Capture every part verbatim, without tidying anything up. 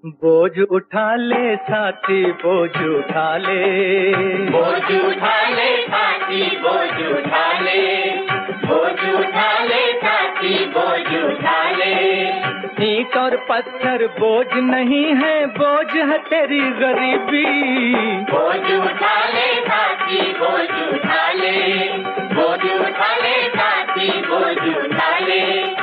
बोझ उठा ले साथी बोझ उठा ले, बोझ उठा ले साथी बोझ उठा ले, बोझ उठा ले साथी बोझ उठा ले। ईंट और पत्थर बोझ नहीं है, बोझ है तेरी गरीबी। बोझ उठा ले साथी बोझ उठा ले, बोझ उठा ले साथी बोझ उठा ले।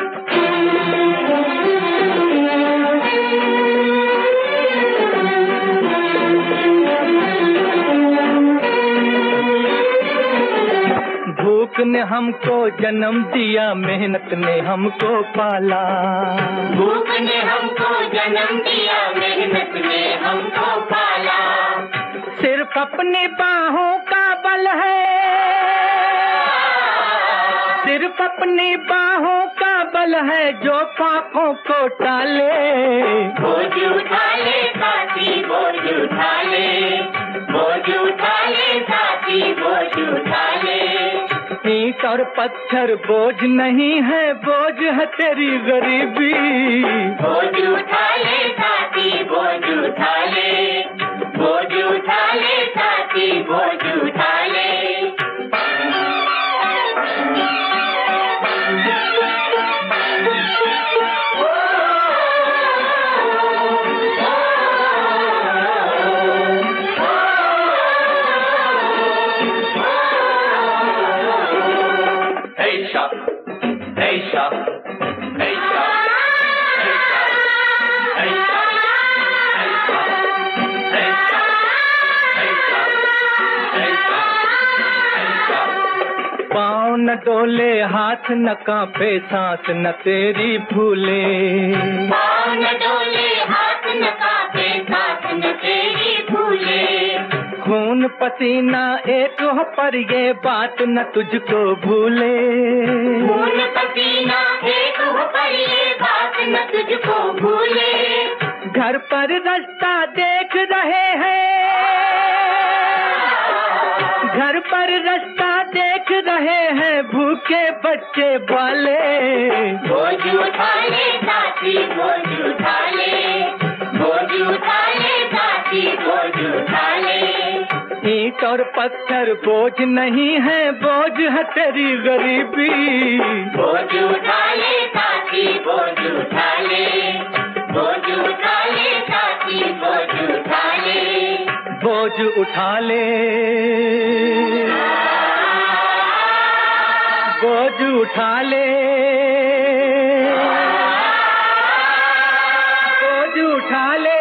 भूख ने हमको जन्म दिया, मेहनत ने हमको पाला। भूख ने हमको जन्म दिया, मेहनत ने हमको पाला। सिर्फ अपनी बाहों का बल है, सिर्फ अपनी बाहों का बल है जो पापों को टाले। बोझ उठा ले साथी बोझ उठा ले, बोझ उठा ले साथी बोझ उठा ले। ईंट और पत्थर बोझ नहीं है, बोझ है तेरी गरीबी। बोझ उठा ले साथी बोझ उठा ले, बोझ उठा ले साथी बोझ उठा ले। पाँव न डोले हाथ न कांपे, सांस न तेरी भूले। पाँव न डोले हाथ न कांपे, सांस न तेरी भूले। खून पसीना एक हो पर ये बात न तुझको भूले। खून पसीना एक हो पर ये बात न तुझको भूले। घर पर रास्ता देख रहे हैं, घर पर रास्ता देख रहे हैं भूखे बच्चे वाले। बोझ उठा ले साथी बोझ उठा ले, बोझ उठा ले साथी बोझ उठा ले। ईंट और पत्थर बोझ नहीं है, बोझ है तेरी गरीबी। बोझ उठा ले साथी बोझ उठा ले, बोझ उठा ले साथी बोझ उठा ले। बोझ उठा ले, बोझ उठा ले, बोझ उठा ले।